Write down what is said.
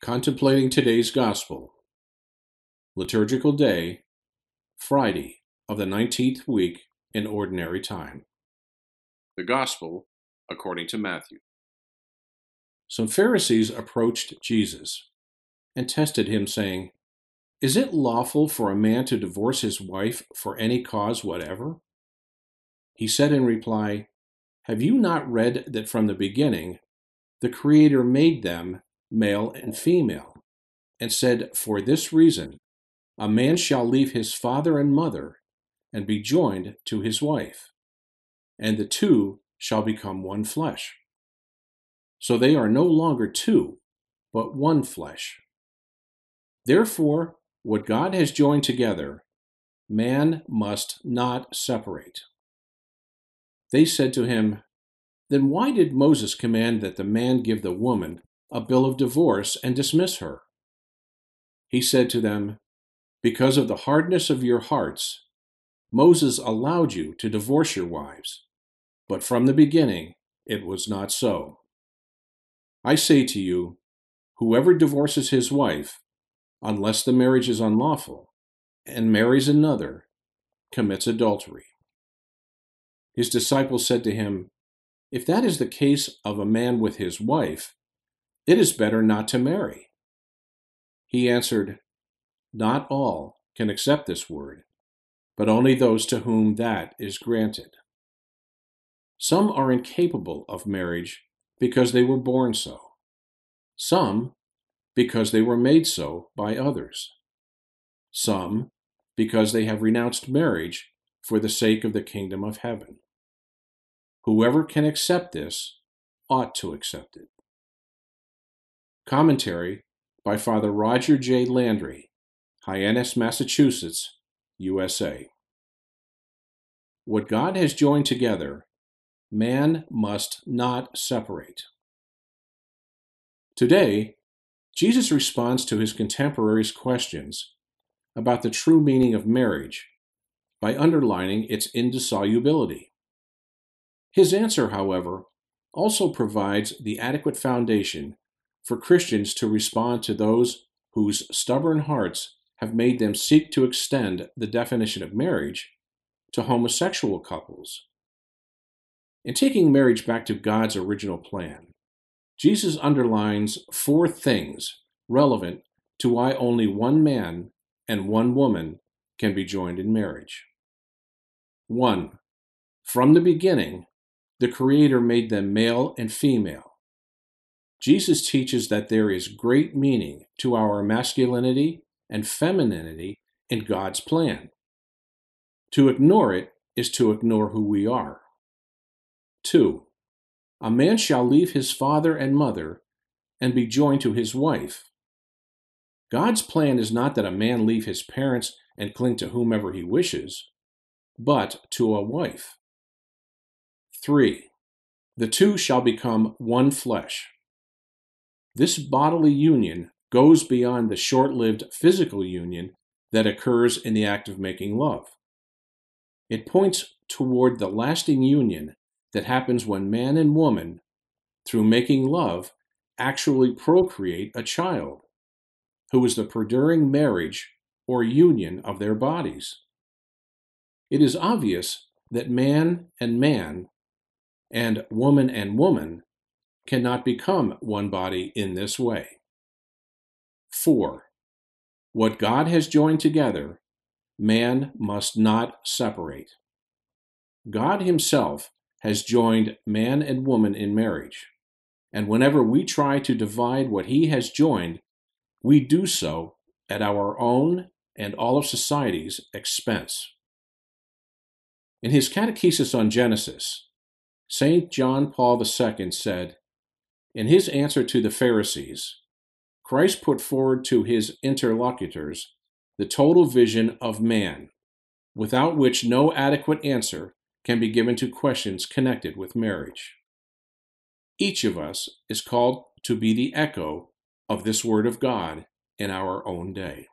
Contemplating today's Gospel. Liturgical Day, Friday of the 19th week in Ordinary Time. The Gospel according to Matthew. Some Pharisees approached Jesus and tested him, saying, "Is it lawful for a man to divorce his wife for any cause whatever?" He said in reply, "Have you not read that from the beginning the Creator made them male and female, and said, 'For this reason, a man shall leave his father and mother, and be joined to his wife, and the two shall become one flesh.' So they are no longer two, but one flesh. Therefore, what God has joined together, man must not separate." They said to him, "Then why did Moses command that the man give the woman a bill of divorce and dismiss her?" He said to them, "Because of the hardness of your hearts, Moses allowed you to divorce your wives, but from the beginning it was not so. I say to you, whoever divorces his wife, unless the marriage is unlawful, and marries another, commits adultery." His disciples said to him, "If that is the case of a man with his wife, it is better not to marry." He answered, "Not all can accept this word, but only those to whom that is granted. Some are incapable of marriage because they were born so. Some because they were made so by others. Some because they have renounced marriage for the sake of the kingdom of heaven. Whoever can accept this ought to accept it." Commentary by Father Roger J. Landry, Hyannis, Massachusetts, USA. What God has joined together, man must not separate. Today, Jesus responds to his contemporaries' questions about the true meaning of marriage by underlining its indissolubility. His answer, however, also provides the adequate foundation for Christians to respond to those whose stubborn hearts have made them seek to extend the definition of marriage to homosexual couples. In taking marriage back to God's original plan, Jesus underlines four things relevant to why only one man and one woman can be joined in marriage. 1. From the beginning, the Creator made them male and female. Jesus teaches that there is great meaning to our masculinity and femininity in God's plan. To ignore it is to ignore who we are. 2. A man shall leave his father and mother and be joined to his wife. God's plan is not that a man leave his parents and cling to whomever he wishes, but to a wife. 3. The two shall become one flesh. This bodily union goes beyond the short-lived physical union that occurs in the act of making love. It points toward the lasting union that happens when man and woman, through making love, actually procreate a child, who is the perduring marriage or union of their bodies. It is obvious that man and woman cannot become one body in this way. 4. What God has joined together, man must not separate. God himself has joined man and woman in marriage, and whenever we try to divide what he has joined, we do so at our own and all of society's expense. In his Catechesis on Genesis, St. John Paul II said, in his answer to the Pharisees, Christ put forward to his interlocutors the total vision of man, without which no adequate answer can be given to questions connected with marriage. Each of us is called to be the echo of this Word of God in our own day.